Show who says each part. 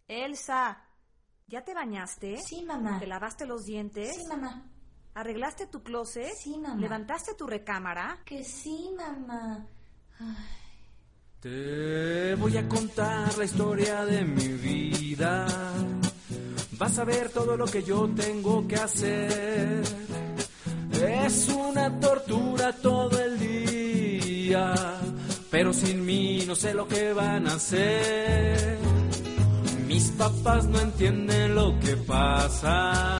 Speaker 1: Elsa, ¿ya te bañaste?
Speaker 2: Sí, mamá.
Speaker 1: ¿Te lavaste los dientes?
Speaker 2: Sí, mamá.
Speaker 1: ¿Arreglaste tu closet?
Speaker 2: Sí, mamá.
Speaker 1: ¿Levantaste tu recámara?
Speaker 2: Que sí, mamá. Ay.
Speaker 3: Te voy a contar la historia de mi vida. Vas a ver todo lo que yo tengo que hacer. Es una tortura todo el día, pero sin mí no sé lo que van a hacer. Mis papás no entienden lo que pasa.